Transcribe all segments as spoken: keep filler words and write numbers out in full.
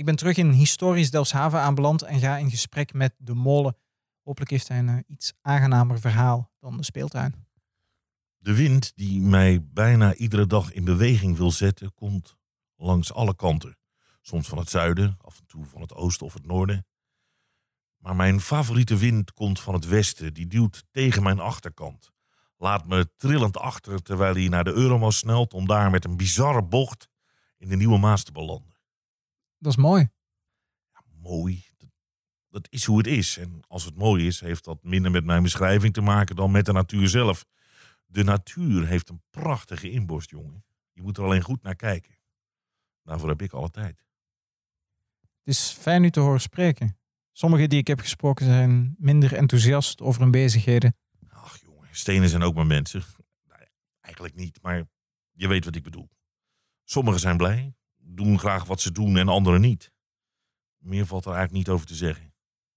Ik ben terug in historisch Delfshaven aanbeland en ga in gesprek met de molen. Hopelijk heeft hij een uh, iets aangenamer verhaal dan de speeltuin. De wind die mij bijna iedere dag in beweging wil zetten, komt langs alle kanten. Soms van het zuiden, af en toe van het oosten of het noorden. Maar mijn favoriete wind komt van het westen. Die duwt tegen mijn achterkant. Laat me trillend achter terwijl hij naar de Euromas snelt om daar met een bizarre bocht in de Nieuwe Maas te belanden. Dat is mooi. Ja, mooi. Dat, dat is hoe het is. En als het mooi is, heeft dat minder met mijn beschrijving te maken dan met de natuur zelf. De natuur heeft een prachtige inborst, jongen. Je moet er alleen goed naar kijken. Daarvoor heb ik alle tijd. Het is fijn u te horen spreken. Sommigen die ik heb gesproken zijn minder enthousiast over hun bezigheden. Ach jongen, stenen zijn ook maar mensen. Nou, eigenlijk niet, maar je weet wat ik bedoel. Sommigen zijn blij, doen graag wat ze doen en anderen niet. Meer valt er eigenlijk niet over te zeggen.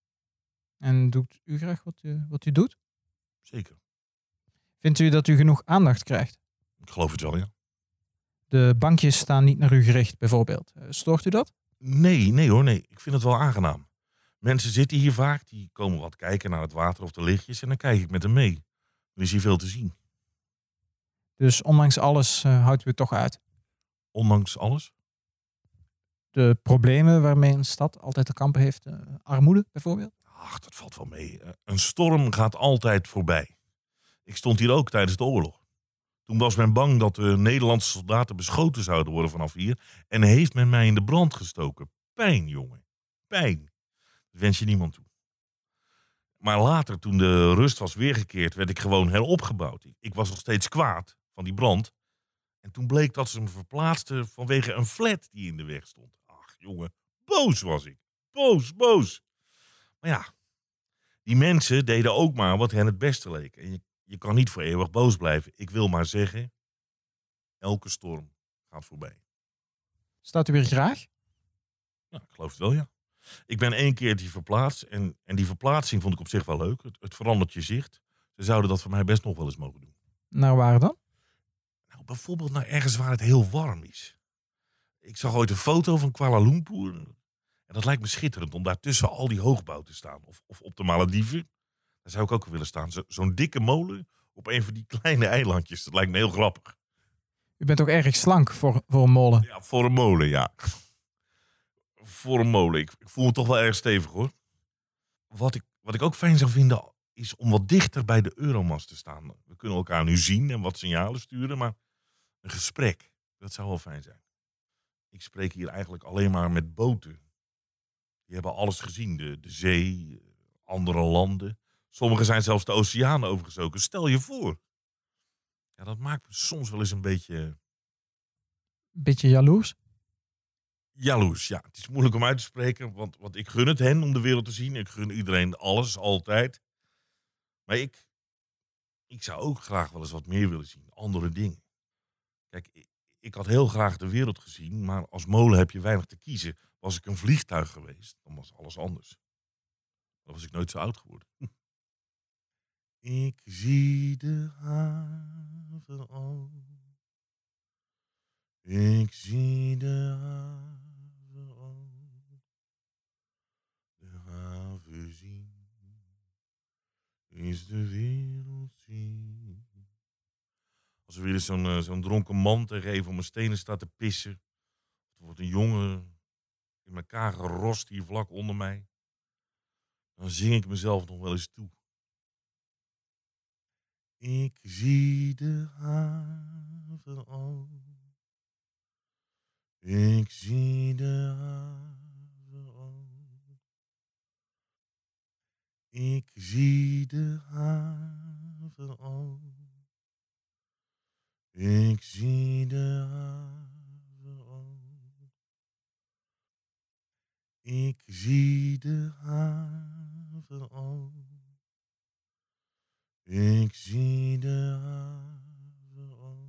En doet u graag wat u, wat u doet? Zeker. Vindt u dat u genoeg aandacht krijgt? Ik geloof het wel, ja. De bankjes staan niet naar u gericht, bijvoorbeeld. Stoort u dat? Nee, nee hoor, nee. Ik vind het wel aangenaam. Mensen zitten hier vaak, die komen wat kijken naar het water of de lichtjes en dan kijk ik met hem mee. Er is hier veel te zien. Dus ondanks alles uh, houdt u het toch uit? Ondanks alles? De problemen waarmee een stad altijd te kampen heeft, uh, armoede bijvoorbeeld? Ach, dat valt wel mee. Een storm gaat altijd voorbij. Ik stond hier ook tijdens de oorlog. Toen was men bang dat de Nederlandse soldaten beschoten zouden worden vanaf hier. En heeft men mij in de brand gestoken. Pijn, jongen. Pijn. Dat wens je niemand toe. Maar later, toen de rust was weergekeerd, werd ik gewoon heropgebouwd. Ik was nog steeds kwaad van die brand. En toen bleek dat ze me verplaatsten vanwege een flat die in de weg stond. Ach, jongen. Boos was ik. Boos, boos. Maar ja, die mensen deden ook maar wat hen het beste leek. En je, je kan niet voor eeuwig boos blijven. Ik wil maar zeggen, elke storm gaat voorbij. Staat u weer graag? Ja, ik geloof het wel, ja. Ik ben één keer die verplaatst en, en die verplaatsing vond ik op zich wel leuk. Het, het verandert je zicht. Ze zouden dat voor mij best nog wel eens mogen doen. Naar waar dan? Nou, bijvoorbeeld naar ergens waar het heel warm is. Ik zag ooit een foto van Kuala Lumpur. En dat lijkt me schitterend om daar tussen al die hoogbouw te staan. Of, of op de Malediven. Daar zou ik ook willen staan. Zo, zo'n dikke molen op een van die kleine eilandjes. Dat lijkt me heel grappig. U bent ook erg slank voor, voor een molen. Ja, voor een molen, ja. Voor een molen. Ik, ik voel me toch wel erg stevig, hoor. Wat ik, wat ik ook fijn zou vinden is om wat dichter bij de Euromas te staan. We kunnen elkaar nu zien en wat signalen sturen. Maar een gesprek, dat zou wel fijn zijn. Ik spreek hier eigenlijk alleen maar met boten. Die hebben alles gezien. De, de zee, andere landen. Sommigen zijn zelfs de oceaan overgestoken. Stel je voor. Ja, dat maakt me soms wel eens een beetje... Beetje jaloers? Jaloers, ja. Het is moeilijk om uit te spreken. Want, want ik gun het hen om de wereld te zien. Ik gun iedereen alles, altijd. Maar ik... Ik zou ook graag wel eens wat meer willen zien. Andere dingen. Kijk, ik, ik had heel graag de wereld gezien. Maar als molen heb je weinig te kiezen. Was ik een vliegtuig geweest, dan was alles anders. Dan was ik nooit zo oud geworden. Ik zie de haven al. Ik zie de haven al. De haven zien is de wereld zien. Als er weer eens zo'n, uh, zo'n dronken man tegen een van mijn stenen staat te pissen. Er wordt een jongen in elkaar gerost hier vlak onder mij. Dan zing ik mezelf nog wel eens toe. Ik zie de haven al. Ik zie de haven al. Ik zie de haven al. Ik zie de haven al. Ik zie de haven al. Ik zie de haven al.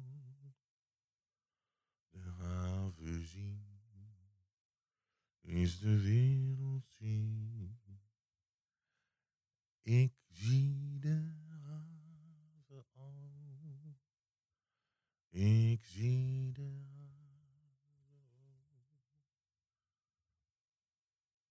De haven zien is de wereld zien. Ik